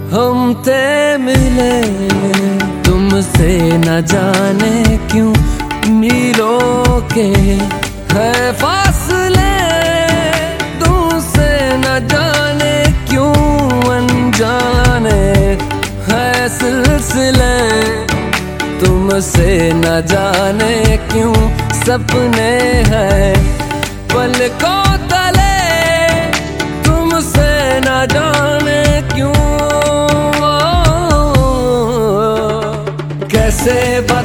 हम थे मिले तुमसे न जाने क्यों, मीलों के है फासले, तुमसे न जाने क्यों अनजाने है सिलसिले, तुमसे न जाने क्यों सपने हैं पलकों तले, तुमसे न जाने क्यों। कैसे